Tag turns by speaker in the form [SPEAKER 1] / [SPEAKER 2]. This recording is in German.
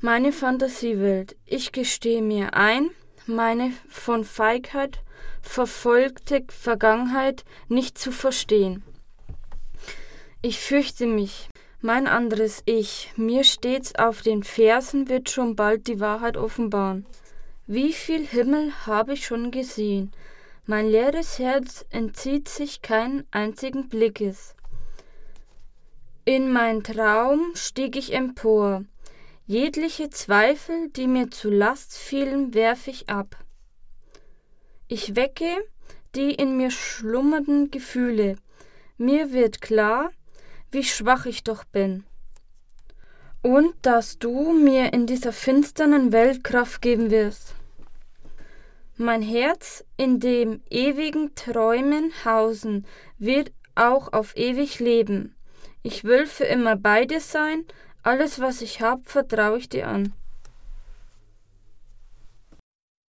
[SPEAKER 1] meine Fantasiewelt. Ich gestehe mir ein, meine von Feigheit verfolgte Vergangenheit nicht zu verstehen. Ich fürchte mich, mein anderes Ich, mir stets auf den Fersen, wird schon bald die Wahrheit offenbaren. Wie viel Himmel habe ich schon gesehen, mein leeres Herz entzieht sich keinen einzigen Blickes. In mein Traum stieg ich empor, jegliche Zweifel, die mir zu Last fielen, werf ich ab. Ich wecke die in mir schlummernden Gefühle, mir wird klar, wie schwach ich doch bin. Und dass du mir in dieser finsteren Welt Kraft geben wirst. Mein Herz in dem ewigen Träumen hausen, wird auch auf ewig leben. Ich will für immer bei dir sein, alles was ich hab, vertraue ich dir an.